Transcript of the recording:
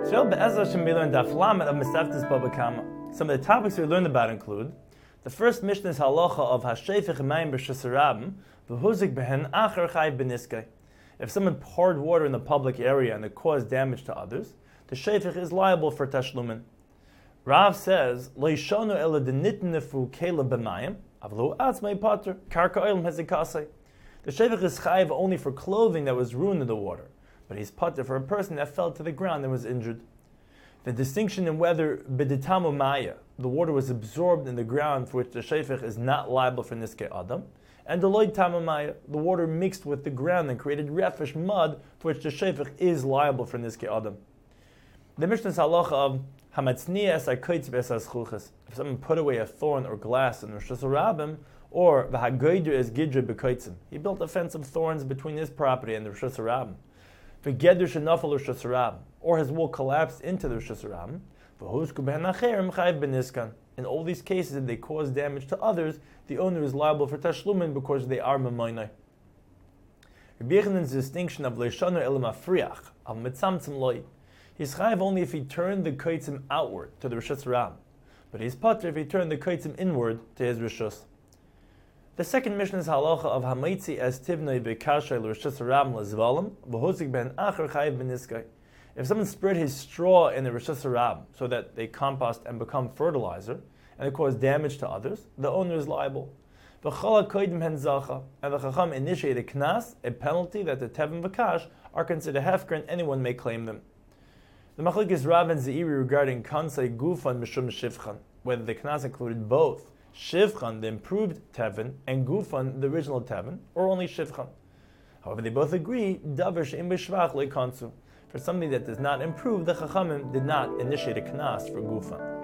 Today, Be'ezras Hashem, we learn Daf Lamed of Masechtas Baba Kama. Some of the topics we learned about include: the first Mishnah is halacha of Hashefich Mayim B'Shus Harabim, V'huzik Behen Acher Chayiv B'Niskei. If someone poured water in the public area and it caused damage to others, the shefich is liable for tashlumin. Rav says, Lo yishonu ela denitnefu kela b'mayim, avlu atzmei pater, karka oilem hezikasei. The shefich is chayiv only for clothing that was ruined in the water, but he's pater for a person that fell to the ground and was injured. The distinction in whether b'ditamu maya, the water was absorbed in the ground for which the shefich is not liable for niskei adam, and the loy tamamaya, the water mixed with the ground and created refish mud for which the shefich is liable for niskei adam. The Mishnah's halacha of hamatznias akoitz b'esas chuches. If someone put away a thorn or glass in Rosh Hashanah, or v'hagoyder es gidre b'koitzim, he built a fence of thorns between his property and the Rosh Hashanah. V'geder shenafal Rosh Hashanah, or his wall collapsed into the Rosh Hashanah. V'husku b'hen acherim chayiv b'niskan. In all these cases, if they cause damage to others, the owner is liable for tashlumin because they are memoinai. Rabbi Yechanan's distinction of leishanu el mafriach of mitzamtzim loy. He's chayiv only if he turned the koitzim outward to the Rishus Ram, but he's pater if he turned the koitzim inward to his Rishus. The second Mishnah is halacha of hamaitzi es tivnei bekashay l'Rishus Ram l'zvalim v'hozik ben acher chayiv b'niskei. If someone spread his straw in the Rishus Ram so that they compost and become fertilizer, and it cause damage to others, the owner is liable. V'chala koidim hen zacha, and the chacham initiate a knas, a penalty that the tevin v'kash are considered hefker and anyone may claim them. The machlokes Rav and Zeiri regarding kansei gufan mishum shivchan, whether the knas included both shivchan, the improved tevin, and gufan, the original tevin, or only shivchan. However, they both agree davar she'im b'shvach le'kansu. For something that does not improve, the chachamim did not initiate a knas for gufan.